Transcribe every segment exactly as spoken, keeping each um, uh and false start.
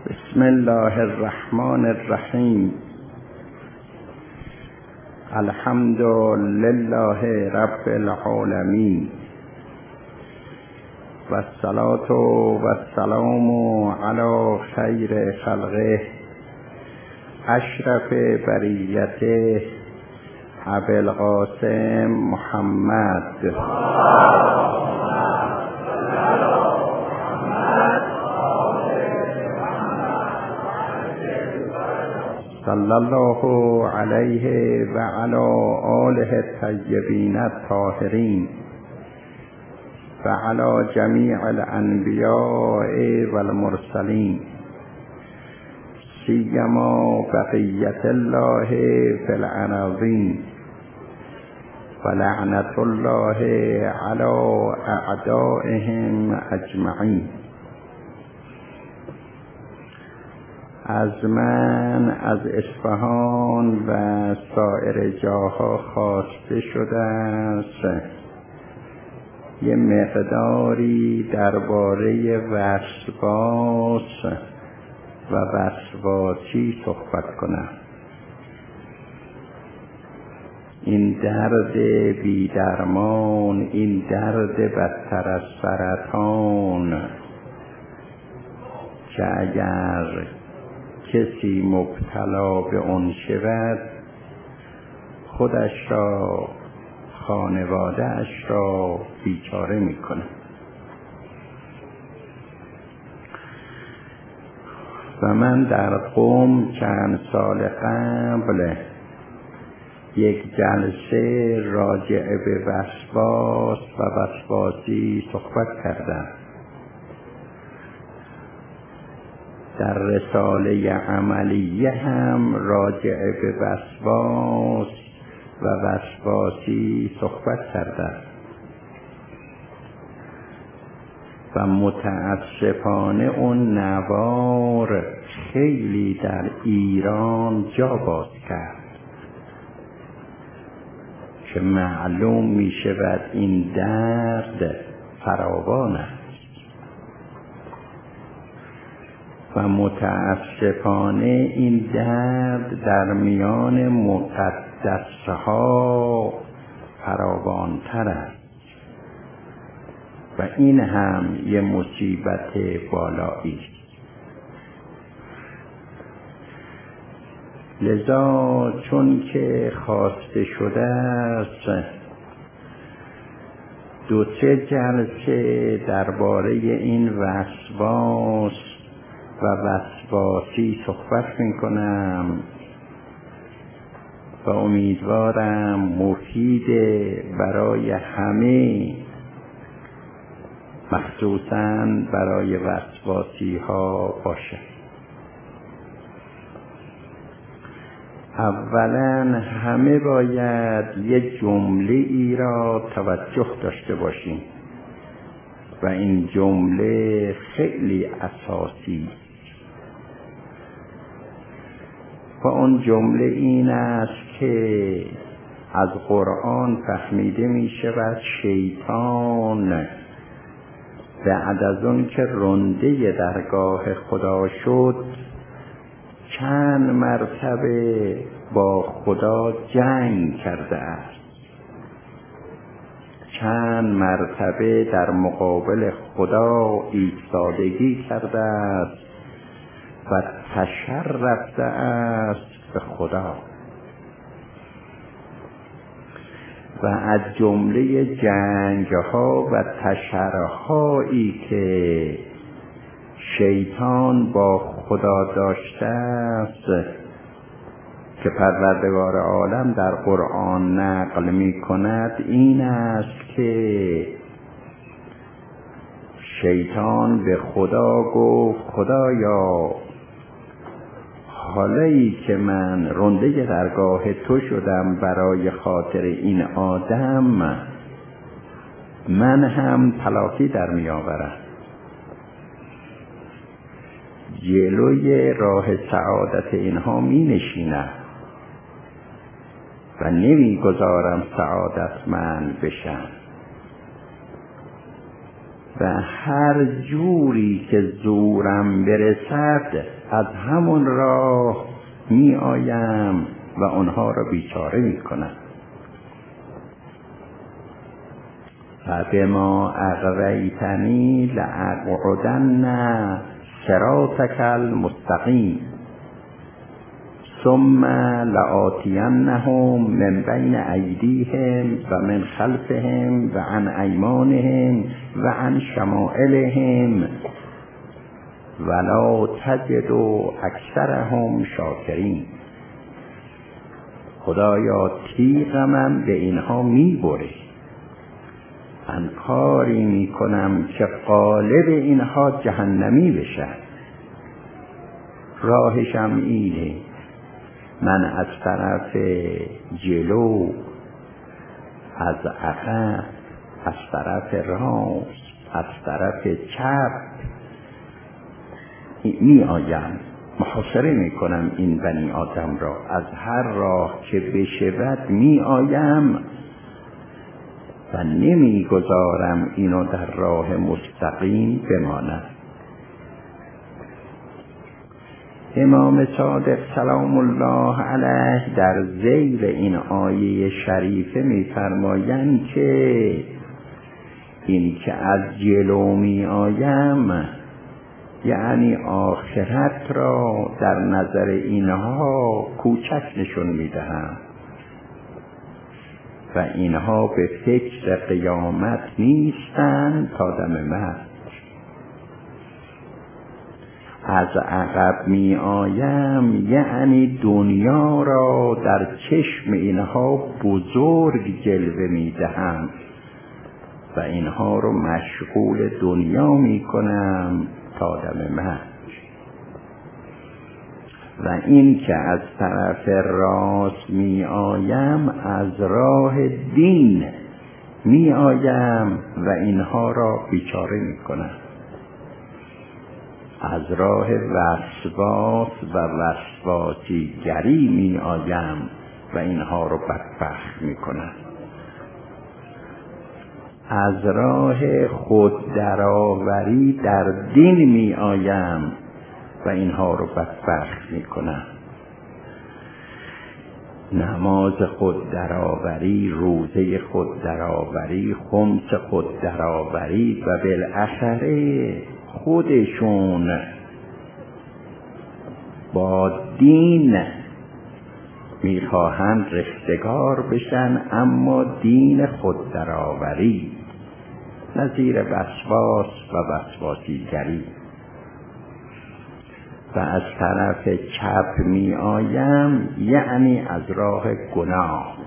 بسم الله الرحمن الرحیم. الحمد لله رب العالمین و الصلاة و السلام علی خیر خلقه اشرف بریته ابی القاسم محمد صلی الله علیه و علی آله الطیبین الطاهرین و علی جمیع الانبیاء و المرسلین سیما بقیت الله فی الارضین و لعنت الله علی اعدائهم اجمعین. از من از اصفهان و سایر جاها خواسته شده است یه مقداری درباره وسواس و وسواسی صحبت کنم. این درد بی درمان، این درد بدتر از سرطان که اگر کسی مبتلا به آن شود خودش را خانواده اش را بیچاره میکنه. و من در قم چند سال قبل یک جلسه راجع به وسواس و وسواسی صحبت کردم. در رساله عملیه هم راجع به وسواس و وسواسی صحبت کردم و متاسفانه اون نوار خیلی در ایران جا باز کرد که معلوم می شود این درد فراوان است و متاسفانه این درد در میان مقدسها فراوان‌تر است و این هم یه مصیبت بالایی است. لذا چون که خواسته شده است دو سه جلسه درباره این وسواس و وسواسی صحبت میکنم و امیدوارم مفید برای همه، مخصوصاً برای وسواسی ها باشه. اولاً همه باید یه جمله ای را توجه داشته باشیم و این جمله خیلی اساسی و اون جمله این است که از قرآن فهمیده می شود شیطان بعد از اون که رنده درگاه خدا شد چند مرتبه با خدا جنگ کرده است، چند مرتبه در مقابل خدا ایستادگی کرده است و تشر رفته است به خدا. و از جمله جنگها و تشرهایی که شیطان با خدا داشته است که پروردگار عالم در قرآن نقل می کند این است که شیطان به خدا گفت خدایا حالی که من رنده درگاه تو شدم برای خاطر این آدم من هم تلافی در می آورم، جلوی راه سعادت اینها می نشینم و نمی گذارم سعادتمند بشن. و هر جوری که زورم برسد از همون راه می آیم و آنها را بیچاره می کنم. و به ما اغویتنی لأقعدن صراطک المستقیم ثم لآتینهم من بین ایدیهم و من خلفهم و عن ایمانهم و عن شمائلهم ولا تجد اکثرهم شاکرین. خدایا تیغ من به اینها میبره، من کاری میکنم که غالب اینها جهنمی بشن. راهشم اینه، من از طرف جلو، از عقب، از طرف راست، از طرف چپ می آیم، محاصره می کنم این بنی آدم را. از هر راه که بشود می آیم و نمی گذارم اینو در راه مستقیم بماند. امام صادق سلام الله علیه در ذیل این آیه شریفه می‌فرمایند که این که از جلو می آیم یعنی آخرت را در نظر اینها کوچک نشون می‌دهم و اینها به فکر قیامت نیستند تا دم مرگ. از عقب می آیم یعنی دنیا را در چشم اینها بزرگ جلوه می دهم و اینها رو مشغول دنیا می کنم تا دم مرگ. و این که از طرف راست می آیم از راه دین می آیم و اینها را بیچاره می کنم. از راه وسواس و وسواسیگری می آیم و اینها رو بدبخت می کنم. از راه خود درآوری در دین می آیم و اینها رو بدبخت می کنم. نماز خود درآوری، روزه خود درآوری، خمس خود درآوری و بالاخره خودشون با دین میخواهند رستگار بشن، اما دین خود درآوری نظیر وسواس و وسواسیگری. و از طرف چپ می آیم یعنی از راه گناه.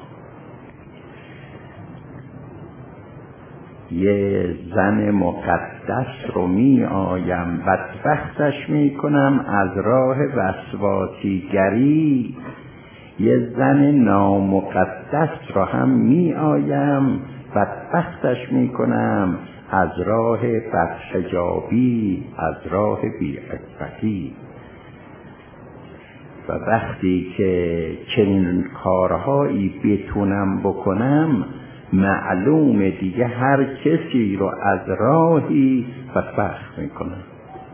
یه زن مقدس رو می آیم بدبختش می کنم از راه وسواسیگری. یه زن نامقدس رو هم می آیم بدبختش می کنم از راه بدحجابی، از راه بی‌عفتی. و وقتی که چنین کارهایی بتونم بکنم معلومه دیگه هر کسی رو از راهی بدبخت میکنم.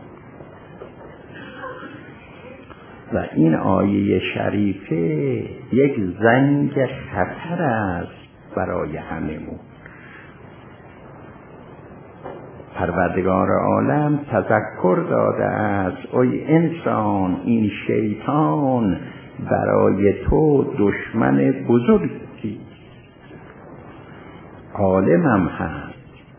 و این آیه شریفه یک زنگ خطر است برای هممون. پروردگار عالم تذکر داده است ای انسان، این شیطان برای تو دشمن بزرگی، عالمم هست،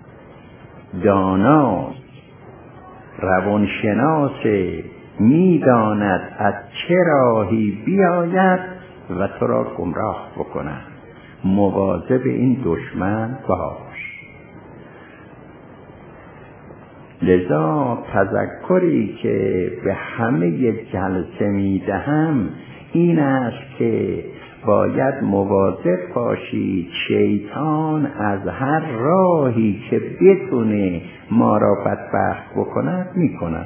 داناست، روانشناس، میداند از چه راهی بیاید و تو را گمراه بکند. مواظب این دشمن باش. لذا تذکری که به همه جلسه میدهم این است که باید مواظب باشید شیطان از هر راهی که بتونه ما را بدبخت بکند میکند.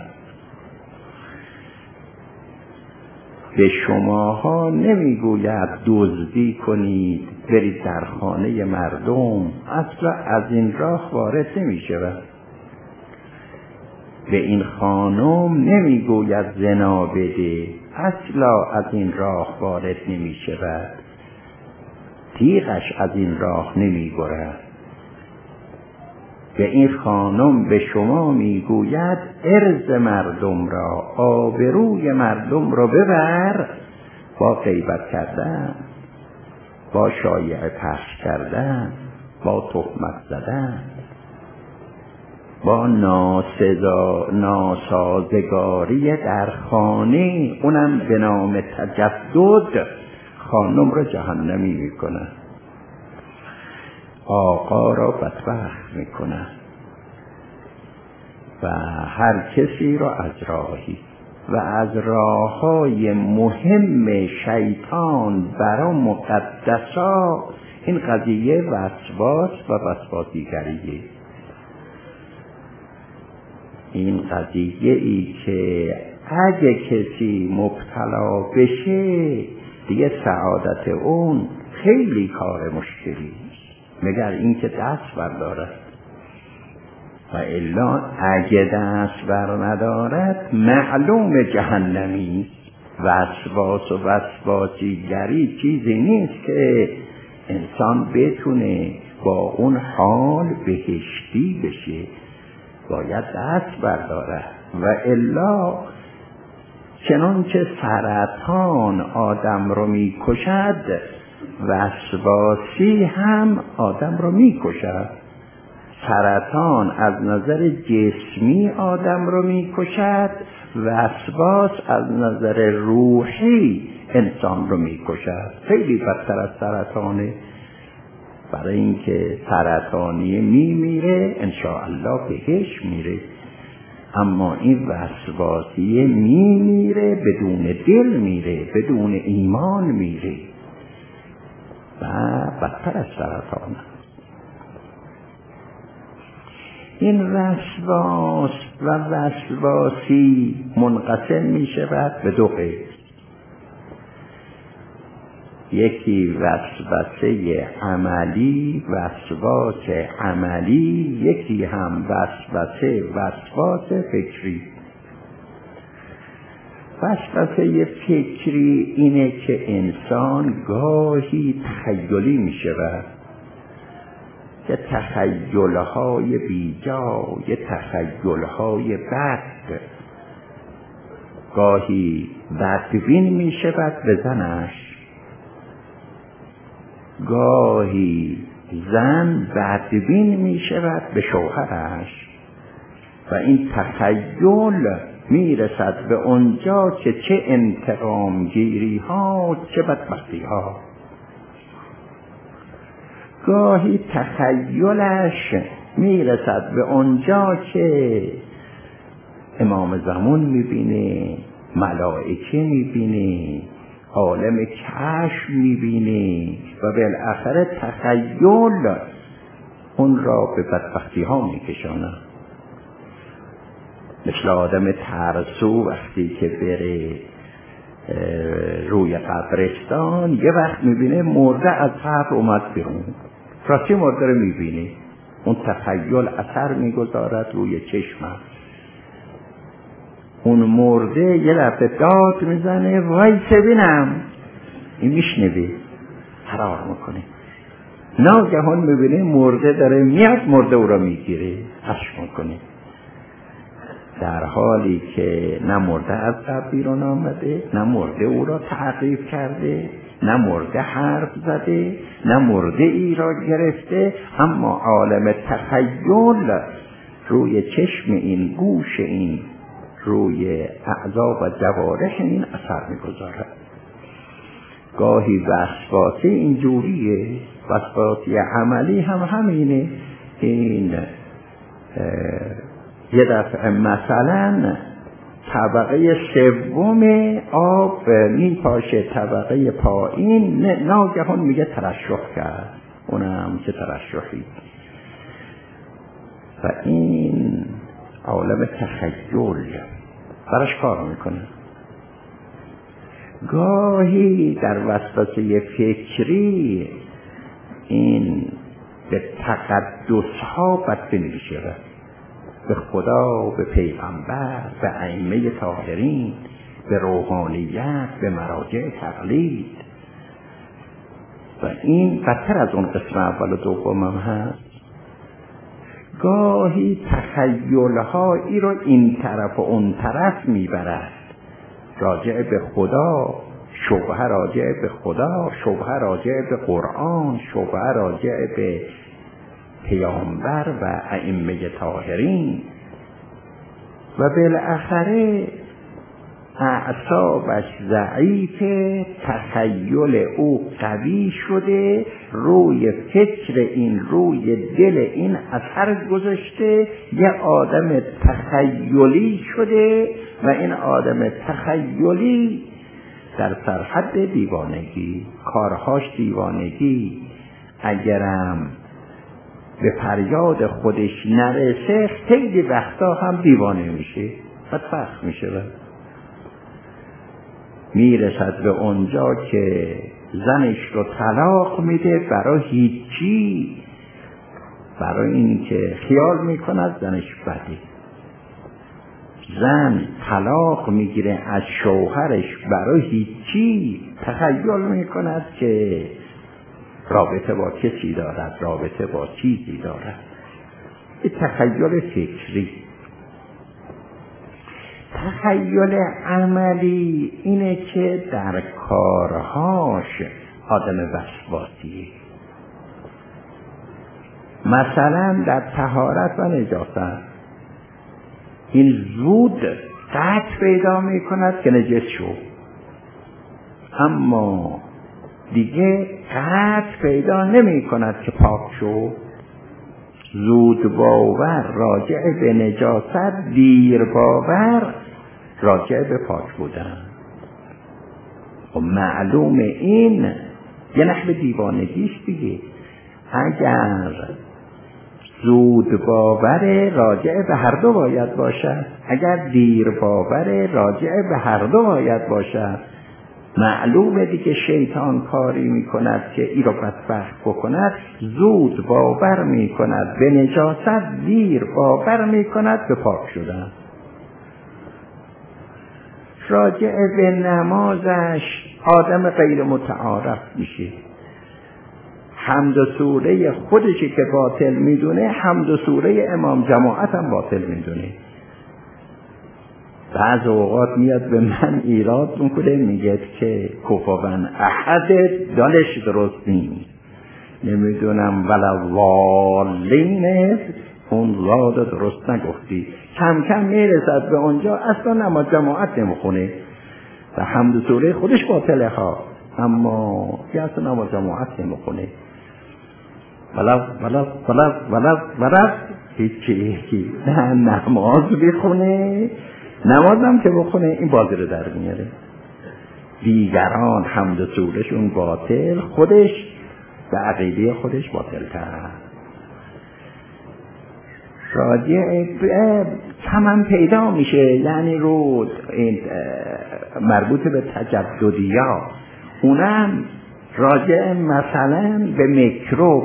به شماها نمیگوید دزدی کنید برید در خانه مردم، اصلا از این راه وارد نمیشود. به این خانم نمیگوید زنا بده، اصلا از این راه وارد نمی شود، تیغش از این راه نمی گرد. به این خانم به شما میگوید عرض مردم را، آبروی مردم را ببر، با غیبت کردن، با شایعه پخش کردن، با تهمت زدن، با ناسزا ناسازگاری در خانه، اونم به نام تجدد خانم را جهنمی میکنه، آقا را بدبخت میکنه و هر کسی را از راهی و از راههای مهم شیطان برای مقدسا این قضیه وسواس و وسواسیگریه. این قضیه ای که اگه کسی مبتلا بشه دیگه سعادت اون خیلی کار مشکلی، مگر اینکه دست بردارد، و الا اگه دست بر ندارد معلوم جهنمی. وسواس و وسواسیگری چیزی نیست که انسان بتونه با اون حال بهشتی بشه، باید دست بردارد، و الا چنانچه سرطان آدم رو میکشد وسواسی هم آدم رو میکشد. سرطان از نظر جسمی آدم رو میکشد، وسواس از نظر روحی انسان رو میکشد. خیلی بدتر از سرطانه، برای اینکه سرطانی میمیره انشاءالله بهش میره، اما این وسواسی میمیره بدون دل میره، بدون ایمان میره و بدتر از سرطانه. این وسواس و وسواسی منقسم می شود به دو قسم، یکی وسوسه عملی، وسواس عملی، یکی هم وسوسه وسواس فکری. وسوسه فکری اینه که انسان گاهی تخیلی می شود، یه تخیل‌های بیجا، یه تخیل‌های بد، گاهی بدبین می شود به زنش، گاهی زن بدبین می شود به شوهرش، و این تخیل می رسد به اونجا که چه انتقام گیری ها، چه بدبختی ها. گاهی تخیلش می رسد به اونجا که امام زمان می بینه، ملائکه می بینه، عالم کشف می بینه، و بالاخره تخیل اون را به بدبختی ها می کشانه. مثل آدم ترسو وقتی که بره روی قبرستان یه وقت میبینه مرده از قبر اومد بیرون، راستی مرده رو میبینه، اون تخیل اثر میگذارد روی چشمم، اون مرده یه لحظه داد میزنه وایسه بینم، این میشنوه، فرار میکنه، ناگهان میبینه مرده داره میاد، مرده او را میگیره، حشر میکنه، در حالی که نه مرده از قبر بیرون آمده، نه مرده او را تعقیب کرده، نه مرده حرف زده، نه مرده ای را گرفته، اما عالم تخیل روی چشم این، گوش این، روی اعضا و جوارح این اثر میگذارد. گاهی وسواسی اینجوریه، وسواسی عملی هم همینه. این یه دفعه مثلا طبقه سوم آب میپاشه طبقه پایین، ناگهان میگه ترشح کرد، اونم چه ترشحی. و این عالم تخیل براش کار میکنه. گاهی در وسوسه فکری این به تقدس ها بدبین میشه، به خدا، به پیغمبر، به ائمه طاهرین، به روحانیت، به مراجع تقلید. و این بدتر از اون قسم اول و دوم هم هست. گاهی تخیل‌هایی رو این طرف و اون طرف میبرد، راجع به خدا، شبهه راجع به خدا، شبهه راجع به قرآن، شبهه راجع به پیامبر و ائمه طاهرین، و بالاخره اعصابش ضعیف، تخیل او قوی شده، روی فکر این، روی دل این اثر گذاشته، یه آدم تخیلی شده و این آدم تخیلی در سرحد دیوانگی، کارهاش دیوانگی، اگرم به فریاد خودش نرسه خیلی وقتا هم دیوانه میشه، بدبخت میشه و میرسد به اونجا که زنش رو طلاق میده برای هیچی، برای اینکه خیال میکند زنش بده. زن طلاق میگیره از شوهرش برای هیچی، تخیل میکند که رابطه با کسی دارد، رابطه با چیزی دارد. این تخیل فکری. تخیل عملی اینه که در کارهاش آدم وسواسیه. مثلا در طهارت و نجاست این زود قطع پیدا می کند که نجس شو، اما دیگه قطع پیدا نمی کند که پاک شو. زود باور راجع به نجاست، دیر باور راجع به پاک بودن. و معلوم این یه نحو دیوانگیش دیگه. اگر زود باور راجع به هر دو باید باشد، اگر دیر باور راجع به هر دو باید باشد، معلومه دیگه شیطان کاری میکند که ای رو بدبخت بکند. زود باور میکند به نجاست، دیر باور میکند به پاک شدن. راجع به نمازش آدم غیر متعارف میشه. حمد و سوره خودشی که باطل میدونه، حمد و سوره امام جماعت هم باطل میدونه. بعض اوقات میاد به من ایراد میکنه، میگه که کفاون احد دانش درست نیست، نمیدونم ولوالین اون زاد درست نگفتی. کم کم میرسد به اونجا اصلا نماز جماعت نمیخونه و حمد و سوره خودش باطله ها، اما یه اصلا نماز جماعت نمیخونه. ولو ولو ولو ولو ولو هیچی هیچی نه نماز بخونه، نمازم که بخونه این بازی رو در میاره. دیگران حمد و سورهشون باطل، خودش به عقیده خودش باطل تر. راجع به کم هم پیدا میشه، یعنی رو این مربوط به تجددیات، اونم راجع مثلا به میکروب.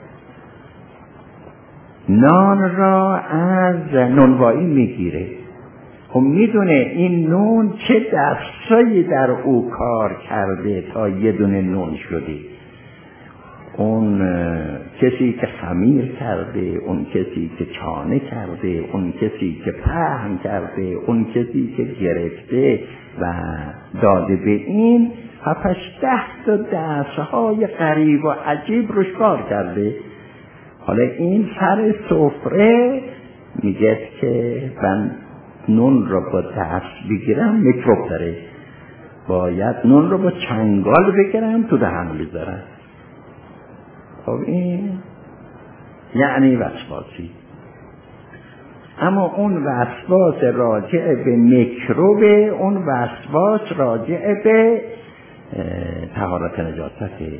نان را از نونوایی میگیره، خب میدونه این نون چه دستایی در او کار کرده تا یه دونه نون شده. اون کسی که خمیر کرده، اون کسی که چانه کرده، اون کسی که پهن کرده، اون کسی که گرفته و داده به این هفتش ده تا دستهای غریب و عجیب روش کار کرده. حالا این سر سفره میگه که من نون رو با دست بگیرم میکروب داره، باید نون رو با چنگال بگیرم تو دهن بذارم. خب این یعنی وسواسی. اما اون وسواس راجع به میکروب، اون وسواس راجع به طهارت نجاسته.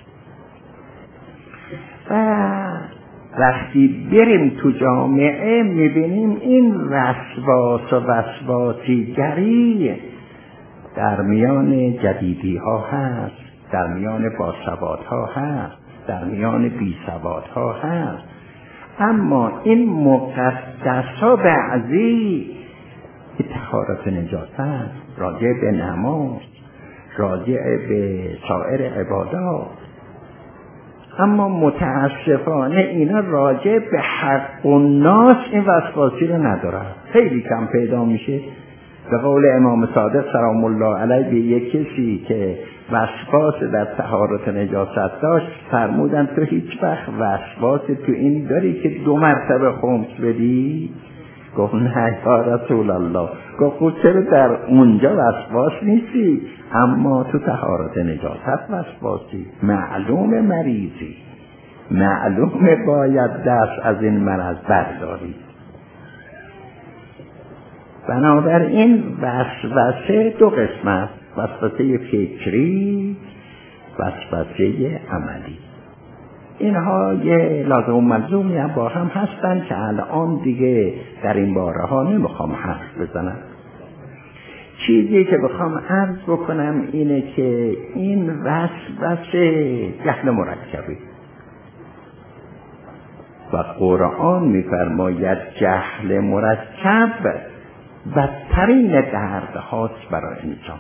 و وقتی بریم تو جامعه میبینیم این وسواس و وسواسیگری در میان جدیدی ها هست، در میان باسواد ها هست، در میان بی سواد ها هست. اما این مقدس‌ها بعضی که طهارت نجاست است، راجع به نماز، راجع به سایر عبادات، اما متاسفانه اینا راجع به حق الناس این وسواسی رو ندارن. خیلی کم پیدا میشه. به قول امام صادق سلام الله علیه به یک کسی که وسواس در طهارت نجاست داشت فرمودن تو هیچ وقت وسواس تو این داری که دو مرتبه خمس بدی؟ گفت نه یا رسول الله. گفت چرا در اونجا وسواس نیستی اما تو طهارت نجاست وسواسی؟ معلوم مریضی، معلومه باید دست از این مرض برداری. بنابراین وسوسه دو قسم است، وسوسه فکری، وسوسه عملی. اینها یه لازم و ملزومی هم با هم هستن که الان دیگه در این باره ها نمیخوام حرف بزنم. چیزی که بخوام عرض بکنم اینه که این وسوسه جهل مرکبه و قرآن میفرماید جهل مرکب بدترین درد هاست برای انسان.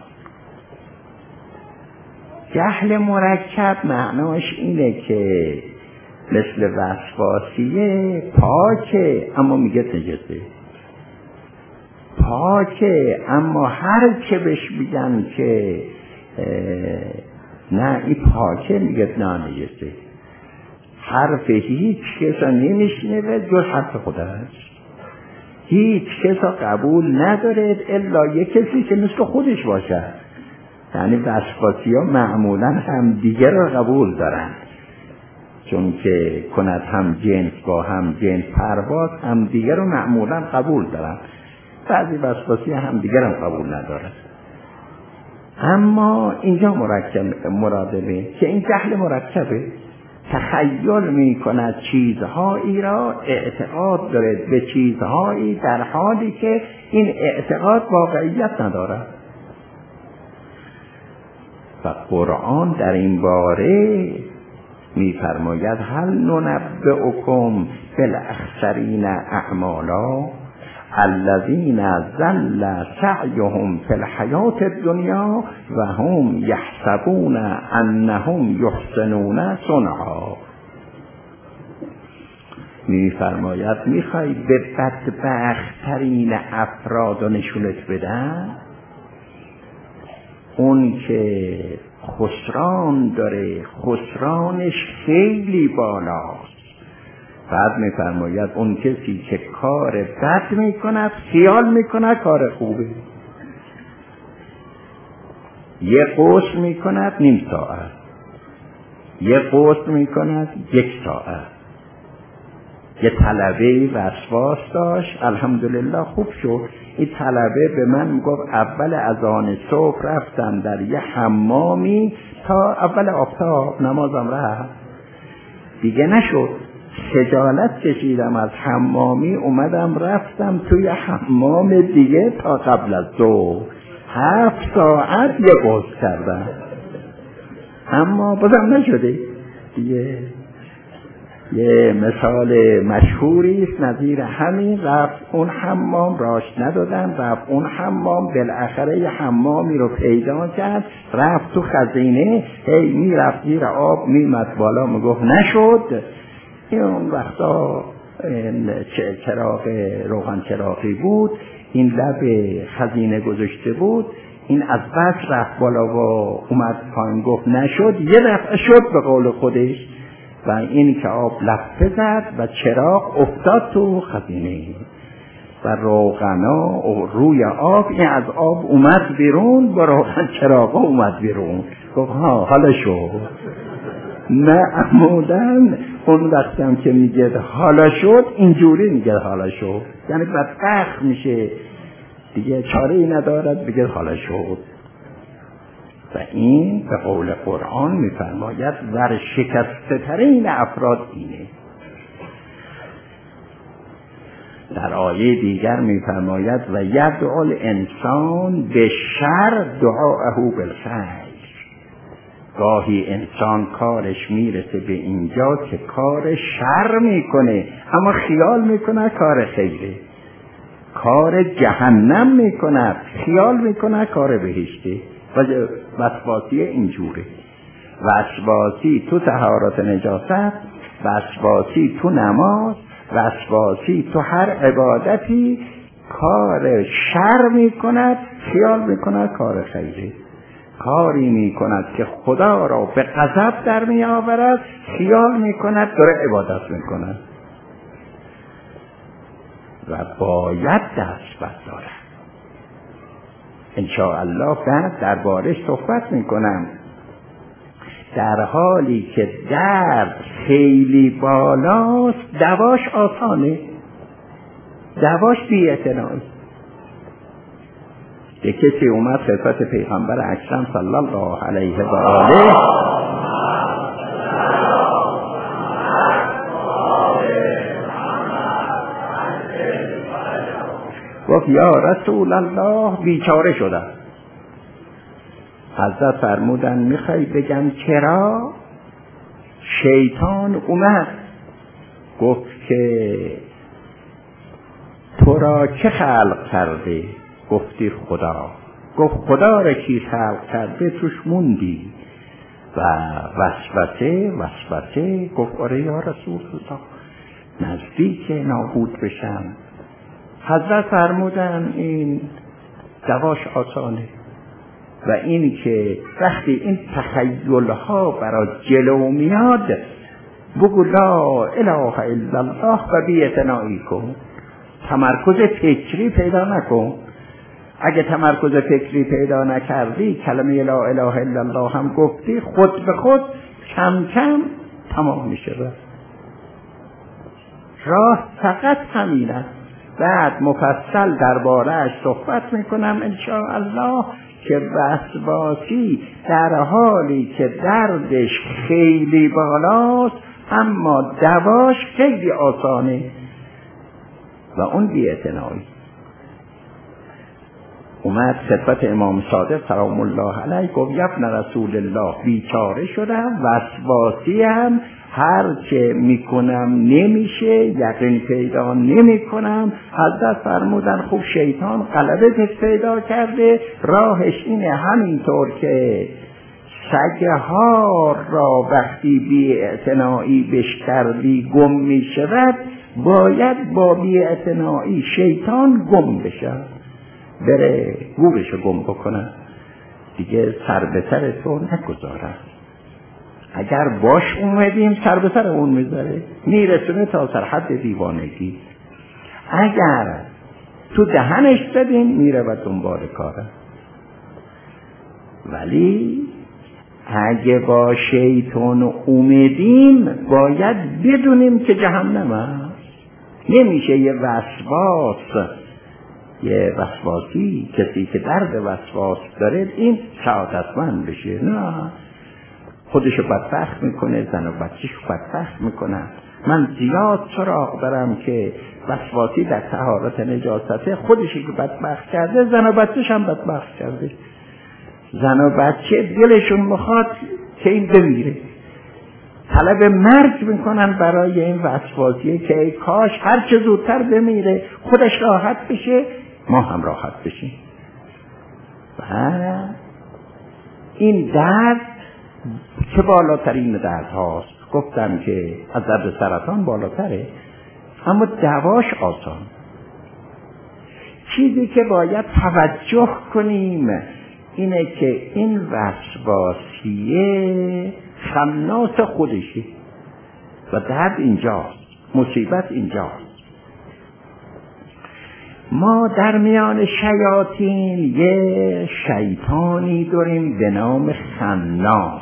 جهل مرکب معناش اینه که مثل وسواسیه، پاکه اما میگه نجسه، پاکه اما هر که بهش میگن که نه این پاکه میگه نه نجسه. حرف هیچ کسا نمیشنوه جز حرف خودش، هیچ کسا قبول نداره الا یک کسی که مثل خودش باشه. یعنی وسواسی ها معمولا هم دیگر رو قبول دارن، چون که کند هم جنس با هم جنس پرواز هم دیگر رو معمولا قبول دارن. بعضی وسواسی هم دیگر هم قبول ندارن. اما اینجا مرکب مراده که این جهل مرکبه، تخیل می کند چیزهایی را، اعتقاد دارد به چیزهایی در حالی که این اعتقاد واقعیت ندارد. و قرآن در این باره می‌فرماید هل ننبئکم بالاخسرین اعمالا الذین ضل سعیهم فی الحیاة الدنیا و هم یحسبون انهم یحسنون صنعا. می‌فرماید می‌خوای به بدبخت‌ترین افراد نشونت بدن؟ اون که خسران داره، خسرانش خیلی بالاست. بعد میفرماید اون کسی که کار بد میکند خیال میکند کار خوبه، یه قسل میکند نیم ساعت، یه قسل میکند یک ساعت. یه طلبه وسواس داشت، الحمدلله خوب شد. این طلبه به من گفت اول اذان صبح رفتم در یه حمامی تا اول آفتاب نمازم رفت، دیگه نشد. خجالت کشیدم از حمامی، اومدم رفتم توی حمام دیگه تا قبل از ظهر، هفت ساعت یه غسل کردم اما بازم نشده دیگه. یه مثال مشهوری است نظیر همین، رفت اون حمام راش ندادن، رفت اون حمام بالاخره یه حمامی رو پیدا کرد، رفت تو خزینه، هی میرفت زیر آب میمد بالا، میگفت نشد. این اون وقتا چراغ روغن چراغی بود، این لب خزینه گذاشته بود، این از بس رفت بالا و اومد پایین، گفت نشد. یه دفعه شد به قول خودش و این که آب لفه زد و چراغ افتاد تو خزینه و روغنا و روی آب این از آب اومد بیرون، با روغن چراغ اومد بیرون. گفت ها حالا شد. نه عمودن اون وقتم که میگه حالا شد اینجوری میگه حالا شد، یعنی بدبخت میشه دیگه، چاره ای ندارد بگه حالا شد. و این به قول قرآن میفرماید ورشکسته ترین افراد اینه. در آیه دیگر میفرماید و یدعو الانسان به شر دعاءه بالخیر. گاهی انسان کارش میرسه به اینجا که کار شر میکنه اما خیال میکنه کار خیره، کار جهنم میکنه خیال میکنه کار بهشته. وسواسی اینجوره، وسواسی تو طهارت نجاست، وسواسی تو نماز، وسواسی تو هر عبادتی کار شر میکند خیال میکند کار خیره، کاری میکند که خدا را به غضب در میآورد خیال میکند داره عبادت میکند و باید دست بردارد. انشاءالله بعد دربارش صحبت میکنم. در حالی که درد خیلی بالاست دواش آسانه، دواش بی‌اعتنایی. یک کسی اومد خدمت پیغمبر اکرم صلی الله علیه و آله گفت یا رسول الله بیچاره شدم. حضرت فرمودن میخوای بگم چرا؟ شیطان اومد گفت که تو را چه خلق کرده؟ گفتی خدا. گفت خدا را کی خلق کرده؟ توش موندی و وسوسه وسوسه. گفت آره یا رسول الله نزدیک نابود بشم. حضرت فرمودن این دواش آسانه و این که وقتی این تخیلها برای جلو میاد بگو لا اله الا الله و بی‌اعتنایی کن، تمرکز فکری پیدا نکن. اگه تمرکز فکری پیدا نکردی کلمه لا اله الا الله هم گفتی خود به خود کم کم تمام میشه. راه فقط همینه. بعد مفصل درباره‌اش صحبت میکنم انشاءالله که وسواسی در حالی که دردش خیلی بالاست اما دواش خیلی آسانه و اون بی‌اعتنایی. اومد خدمت امام صادق سلام الله علیه گفت ابن رسول الله بیچاره شدم، وسواسی هم هر چه میکنم نمیشه، یقین پیدا نمیکنم. حضرت فرمودن خوب شیطان غلبه پیدا کرده، راهش اینه همینطور که سگها را وقتی بی‌اعتنایی بش کردی گم میشود، باید با بی‌اعتنایی شیطان گم بشه، بره گورشو گم بکنه، دیگه سر به سر تو نگذاره. اگر باش اومدیم سر به سر اون میذاره، میرسونه تا سرحد دیوانگی. اگر تو دهنش زدیم میره و دنبال کاره. ولی اگه با شیطان اومدیم باید بدونیم که جهنم هست. نمیشه یه وسواس یه وسواسی کسی که درد وسواس داره این سعادتمند بشه، نه، خودشو بدبخت میکنه، زن و بچه‌شو بدبخت میکنه. من زیاد سراغ دارم که وسواسی در طهارت نجاسته خودشی که بدبخت کرده، زن و بچه‌ش هم بدبخت کرده. زن و بچه دلشون میخواد که این بمیره، طلب مرگ میکنن برای این وسواسی که ای کاش هر چه زودتر بمیره، خودش راحت بشه، ما هم راحت بشیم. و این درد چه بالاترین درد هاست. گفتم که از درد سرطان بالاتره اما دواش آسان. چیزی که باید توجه کنیم اینه که این وسواسیه خناس خودشی و درد اینجاست، مصیبت اینجاست. ما در میان شیاطین یه شیطانی داریم به نام خناس.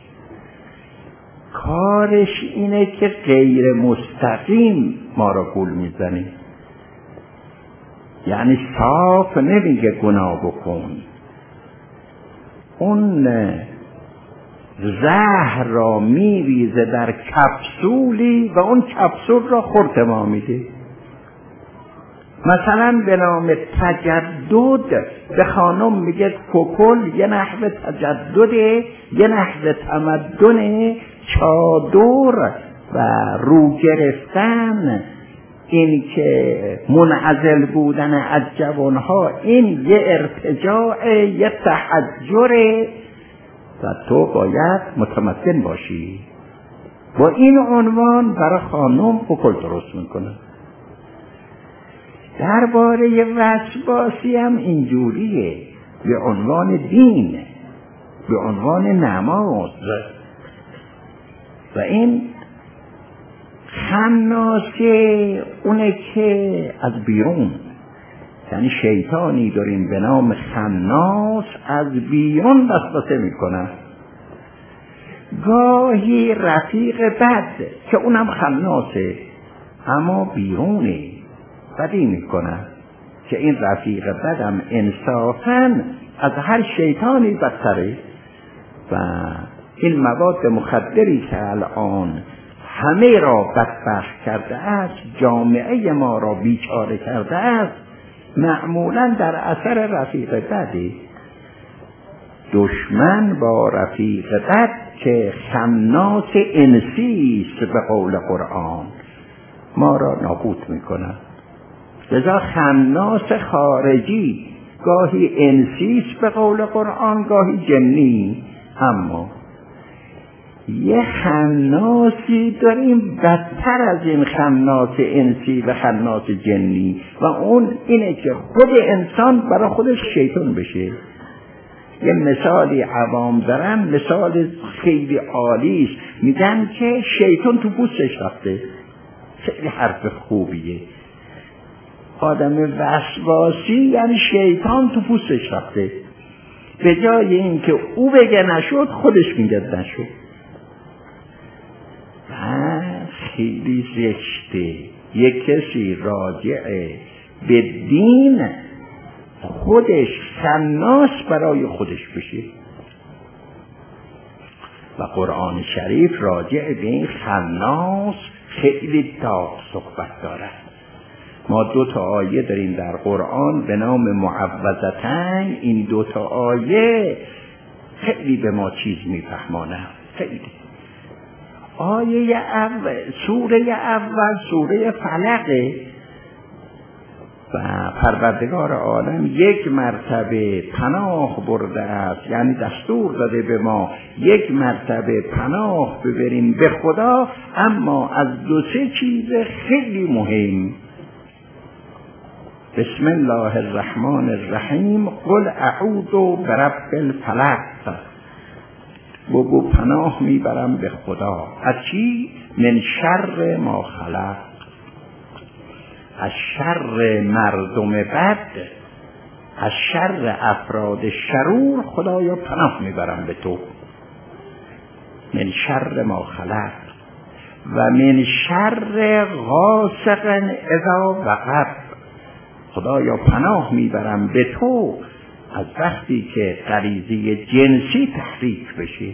کارش اینه که غیر مستقیم ما را گول میزنه، یعنی صاف نمیگه گناه بکن، اون زهر را میریزه در کپسولی و اون کپسول را خورد ما میده. مثلا به نام تجدد به خانم میگه ککل یه نحو تجدده، یه نحو تمدن، چادر و رو گرفتن، این که منعزل بودن از جوانها، این یه ارتجاع، یه تحجر و تو باید متمدن باشی. با این عنوان برای خانم ککل درست میکنه. درباره وسواسی هم اینجوریه، به عنوان دین، به عنوان نماز. و این خناسه اونه که از بیرون، یعنی شیطانی داریم به نام خناس از بیرون وسوسه میکنه. گاهی رفیق بد که اونم خناسه اما بیرونه بدی میکنه، که این رفیق بدم انصافاً از هر شیطانی بدتره. و این مواد مخدری که الان همه را بدبخت کرده است، جامعه ما را بیچاره کرده است، معمولاً در اثر رفیق بدی. دشمن با رفیق بد که خناس انسی است به قول قرآن، ما را نابود میکنه. لذا خناس خارجی گاهی انسی است به قول قرآن، گاهی جنی. اما یه خناسی داریم بدتر از این خناس انسی و خناس جنی، و اون اینه که خود انسان برای خودش شیطان بشه. یه مثالی عوام دارن، مثال خیلی عالی است، میگن که شیطان تو پوستش رفته. خیلی حرف خوبیه. آدم وسواسی یعنی شیطان تو پوستش رفته، به جای این که او بگه نشد خودش میگه نشد. و خیلی زشته یک کسی راجعه به دین خودش خناس برای خودش بشه. و قرآن شریف راجع به این خناس خیلی داغ صحبت دارد. ما دو تا آیه داریم در قرآن به نام معوذتین. این دو تا آیه خیلی به ما چیز میفهمانه. خیلی آیه اول، سوره اول سوره فلقه و پروردگار عالم یک مرتبه پناه برده است، یعنی دستور داده به ما یک مرتبه پناه ببریم به خدا، اما از دو سه چیز خیلی مهم. بسم الله الرحمن الرحیم. قل اعوذ برب الفلق. بگو پناه میبرم به خدا از چی؟ من شر ما خلق، از شر مردم بد، از شر افراد شرور خدایا پناه میبرم به تو. من شر ما خلق و من شر غاسق اذا وقب. خدایا پناه میبرم به تو از وقتی که غریزه جنسی تحریک بشه.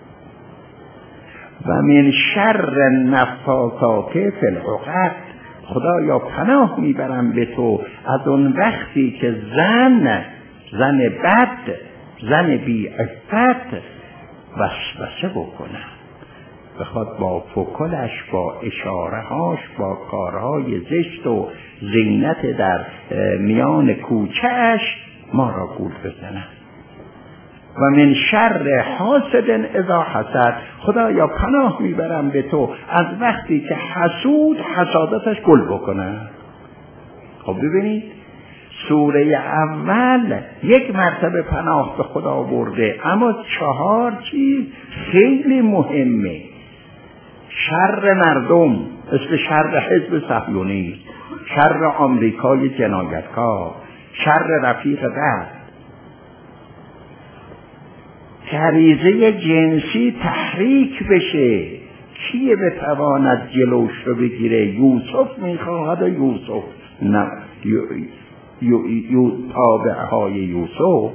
و من شر نفاثات فی العقد. خدایا پناه میبرم به تو از اون وقتی که زن زن بد، زن بی عفت وسوسه بکنه، بخواد با فکلش، با اشارهاش، با کارهای زشت و زینت در میان کوچهش ما را گول بزنه. و من شر حاسد اذا حسد. خدایا پناه میبرم به تو از وقتی که حسود حسادتش گل بکنه. خب ببینید سوره اول یک مرتبه پناه به خدا برده، اما چهار چیز خیلی مهمه. شر مردم مثل شر حزب صهیونی، شر آمریکای جنایتکار، شر رفیق بد، غریزه جنسی تحریک بشه. کیه بتواند جلوش رو بگیره؟ یوسف میخواهد و یوسف نه یو یو یو تابعهای یوسف.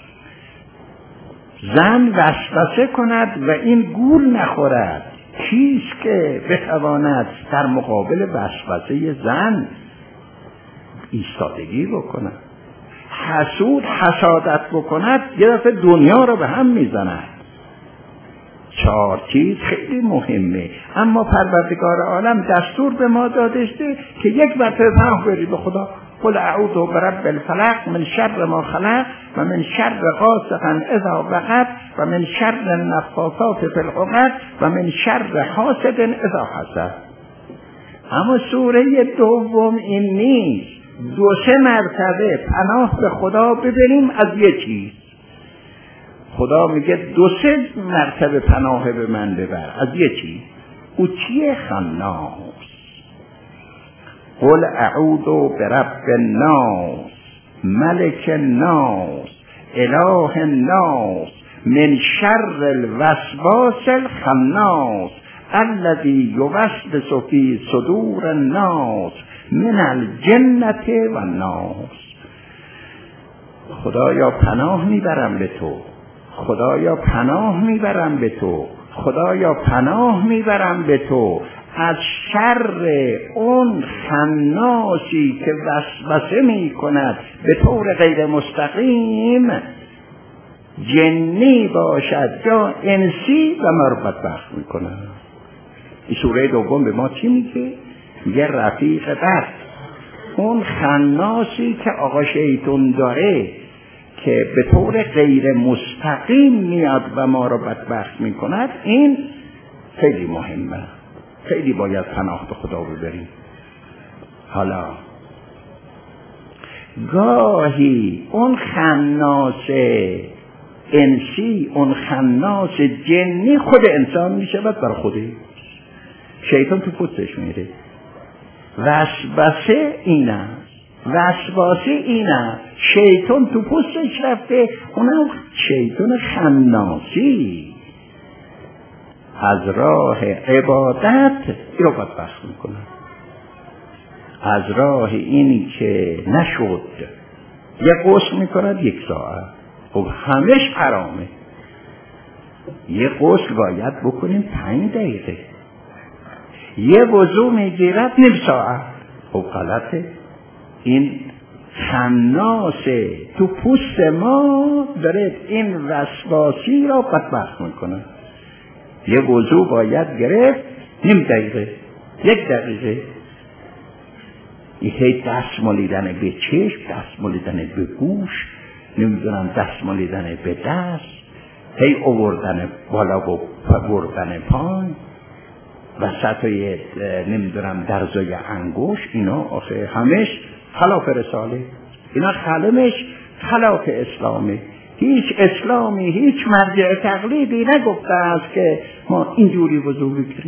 زن وسوسه کند و این گول نخورد. کیست که بتواند در مقابل وسوسه زن ایستادگی بکند. حسود حسادت بکند یه دفعه دنیا رو به هم میزند. چهار چیز خیلی مهمه، اما پروردگار عالم دستور به ما دادشته که یک مرتبه پناه بری به خدا. قل اعوذ برب الفلق من شر ما خلق و من شر غاسق اذا وقب و من شر النفاثات فی العقد و من شر حاسد اذا حسد. اما سوره دوم این نیست. دو سه مرتبه پناه به خدا ببریم از یه چیز. خدا میگه دو سه مرتبه پناه به من ببر از یه چیز. او چیه؟ خناس. قل اعوذ برب الناس ملک الناس اله الناس من شر الوسواس الخناس الذی یوسوس فی صدور الناس من الجنة و الناس. خدایا پناه میبرم به تو، خدایا پناه میبرم به تو، خدایا پناه میبرم به تو از شر اون خناسی که وسوسه میکند به طور غیر مستقیم، جنی باشد یا انسی و ما رو بدبخت میکند. این سوره دوم به ما چی میگه؟ میگه رفیق بد، اون خناسی که آقا شیطان داره که به طور غیر مستقیم میاد و ما رو بدبخت میکند، این خیلی مهمه. خیلی باید پناه به خدا ببریم. حالا گاهی اون خناس انسی، اون خناس جنی خود انسان میشه و بر خوده شیطان تو پوستش میره. وسوسه اینه، وسوسه اینه شیطان تو پوستش رفته، اونم شیطان خناسی از راه عبادت این رو بدبخت میکنه. از راه اینی که نشد یک غسل میکند یک ساعت، خب همش حرامه. یه غسل باید بکنیم پنج دقیقه، یه وضو میگیرد نیم ساعت، خب غلطه. این خناسه تو پوست ما داره این وسواسی را بدبخت میکنه. یه وضو باید گرفت نیم دقیقه، یک دقیقه. یه دست مالیدن به چشم، دست مالیدن به گوش، نمیدونم دست مالیدن به دست، هی آوردن بالا و بردن پای، وسطای نمیدونم درزای انگوش، اینا آخه همش خلاف رساله، اینا خلمش خلاف اسلامه. هیچ اسلامی، هیچ مرجع تقلیدی نگفته است که ما اینجوری وضو بگیریم.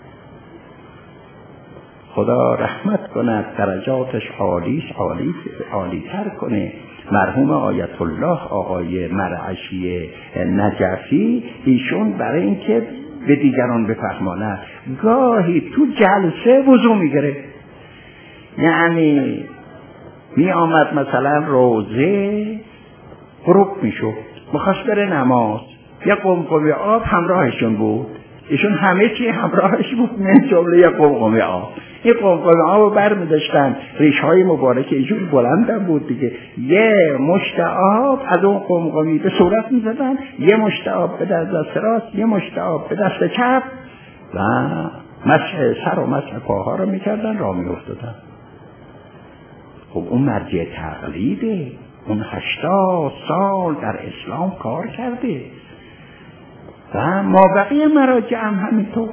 خدا رحمت کند، درجاتش عالیش عالی عالی تر کنه. مرحوم آیت الله آقای مرعشی نجفی، ایشون برای اینکه به دیگران بفهماند گاهی تو جلسه وضو میگیره. یعنی می آمد مثلا روزه غروب میشد، میخواست بره نماز، یک قمقمه آب همراهشون بود، ایشون همه چی همراهش بود من جمله یک قمقمه آب. این قمقمه آب رو بر می داشتن، ریش های مبارک ایشون بلندم بود دیگه، یه مشت آب از اون قمقمی به صورت می زدن، یه مشت آب به دست راست، یه مشت آب به دست چپ و مسح سر و مسح پاها رو می کردن، را می افتادن. خب اون مرجع تقلیده، اون هشتاد سال در اسلام کار کرده و ما بقیه مراجع هم همینطور.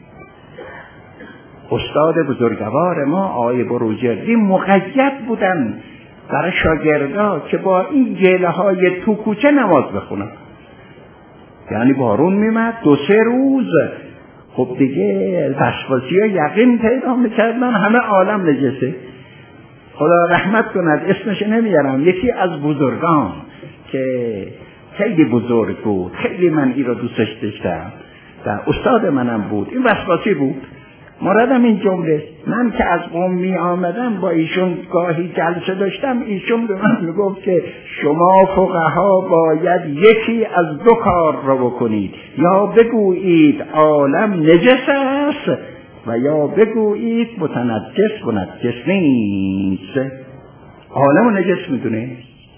استاد بزرگوار ما آقای بروجردی مقید بودن برای شاگردا که با این گله های تو کوچه نماز بخونن. یعنی بارون میمد دو سه روز، خب دیگه وسواسی ها یقین پیدا میکردن همه عالم نجسه. خدا رحمت کند، اسمش نمیارم، یکی از بزرگان که خیلی بزرگ بود، خیلی من این را دوستش داشتم و استاد منم بود، این وسواسی بود. موردم این جمله، من که از قوم می آمدم با ایشون گاهی جلسه داشتم، ایشون به من میگفت که شما فقها باید یکی از دو کار را بکنید، یا بگویید عالم نجس است و یا بگویید متنجس منجس نیست. عالم و نجس میدونه.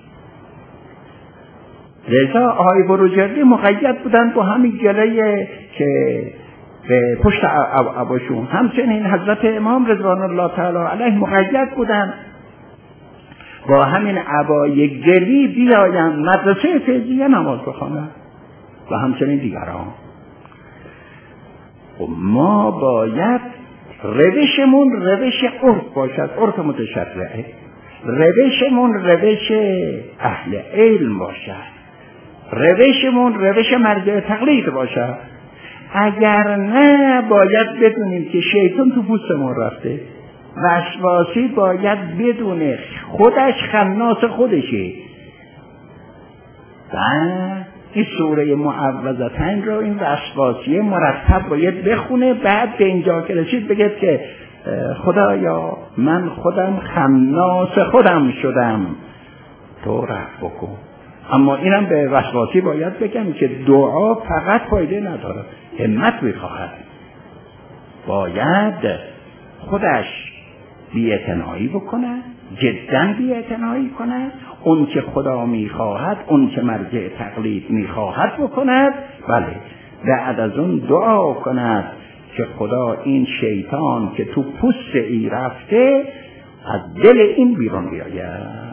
لذا آقای بروجردی مقید بودن با همین گله که به پشت عباشون. همچنین حضرت امام رضوان الله تعالی علیه مقید بودن با همین عبای گلی بیاین مدرسه فیضیه نماز بخوانند و همچنین دیگران. ما باید روشمون روش عرف باشد، عرف متشرعه، روشمون روش اهل علم باشد، روشمون روش مرجع تقلید باشد. اگر نه باید بدونیم که شیطان تو پوستمون رفته. وسواسی باید بدونه خودش خناس خودشه. و این سوره معوذتین رو این وسواسی مرتب باید بخونه. بعد به اینجا که رسید بگید که خدایا من خودم خناس خودم شدم، تو رفت بکن. اما اینم به وسواسی باید بگم که دعا فقط فایده نداره، همت میخواهد. باید خودش بی‌اعتنایی بکنه، جدا بی‌اعتنایی کنه، اون که خدا میخواهد، اون که مرجع تقلید میخواهد بکند. بله، بعد از اون دعا کند که خدا این شیطان که تو پوست ای رفته از دل این بیرون بیاید.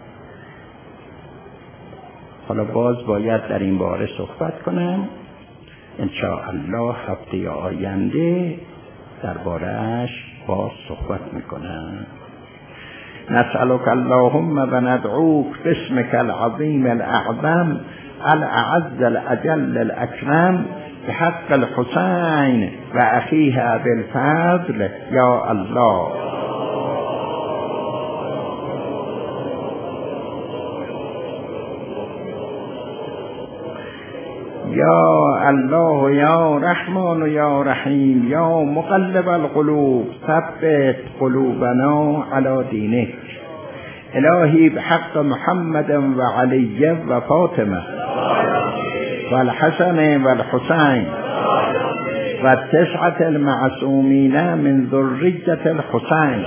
حالا باز باید در این باره صحبت کنم. انشاءالله هفته آینده درباره‌اش باز صحبت میکنم. نسألك اللهم و ندعوك باسمك العظیم الاعظم الاعز الاجل الاکرم بحق الحسین و اخیه بالفضل یا الله. یا الله یا رحمان یا رحیم یا مقلب القلوب ثبت قلوبنا علی دینک. الهی بحق محمد و علی و فاطمه و الحسن و الحسین و تسعة المعصومین من ذریة الحسین.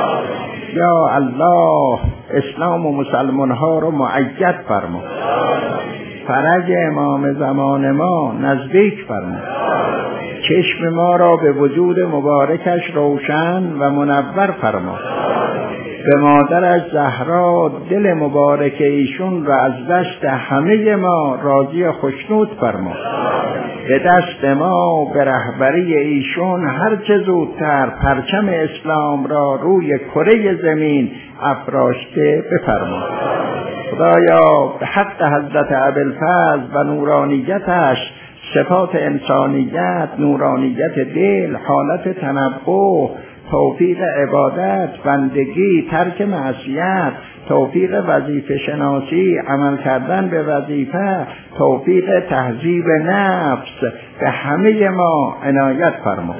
یا الله اسلام و مسلمان ها رو مؤید فرما، فرج امام زمان ما نزدیک فرما، چشم ما را به وجود مبارکش روشن و منور فرما، به مادرش زهرا دل مبارک ایشون را از دست همه ما راضی خوشنود فرما، به دست ما به رهبری ایشون هر چه زودتر پرچم اسلام را روی کره زمین افراشته بفرما. خدایا به حق حضرت ابوالفضل و نورانیتش، صفات انسانیت، نورانیت دل، حالت تنبه، توفیق عبادت، بندگی، ترک معصیت، توفیق وظیفه شناسی، عمل کردن به وظیفه، توفیق تهذیب نفس به همه ما عنایت فرما.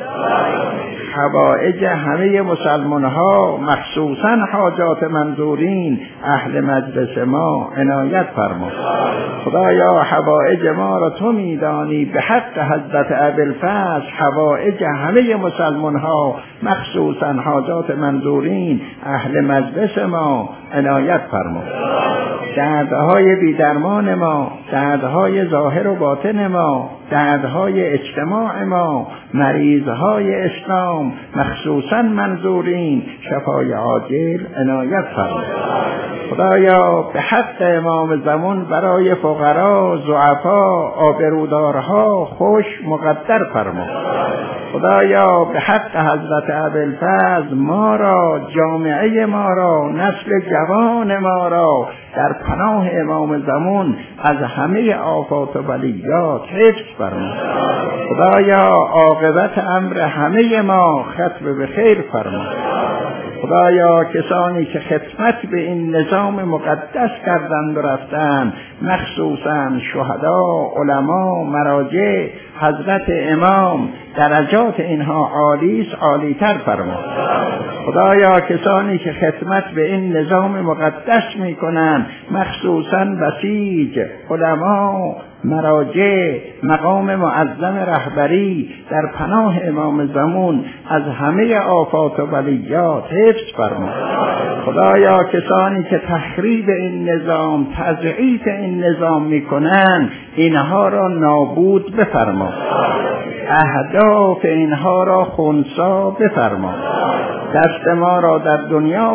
حوائج همه مسلمان ها مخصوصا حاجات منظورین اهل مجلس ما عنایت فرما. خدایا حوائج ما را تو میدانی، به حق حضرت ابوالفضل حوائج همه مسلمان ها مخصوصا حاجات منظورین اهل مجلس ما عنایت فرما. دردهای بیدرمان ما، دردهای ظاهر و باطن ما، دردهای اجتماع ما، مریضهای اسلام مخصوصا منظورین شفای عاجل عنایت فرما. خدایا به حق امام زمان برای فقرا، ضعفا، آبرودارها خوش مقدر فرما. خدایا به حق حضرت ابوالفضل ما را، جامعه ما را، نسل جوان ما را در پناه امام زمان از همه آفات و بلیات حفظ فرما. خدایا عاقبت امر همه ما ختم به خیر فرما. خدایا کسانی که خدمت به این نظام مقدس کردند و رفتند، مخصوصا شهدا، علما، مراجع، حضرت امام، درجات اینها عالی است، عالی‌تر فرما. خدایا کسانی که خدمت به این نظام مقدس میکنند، مخصوصا بسیج، علما، مراجع، مقام معظم رهبری در پناه امام زمان از همه آفات و بلیات حفظ فرما. خدایا کسانی که تخریب این نظام، تضعیف این نظام میکنن، اینها را نابود بفرما، اهداف اینها را خنثی بفرما. دست ما را در دنیا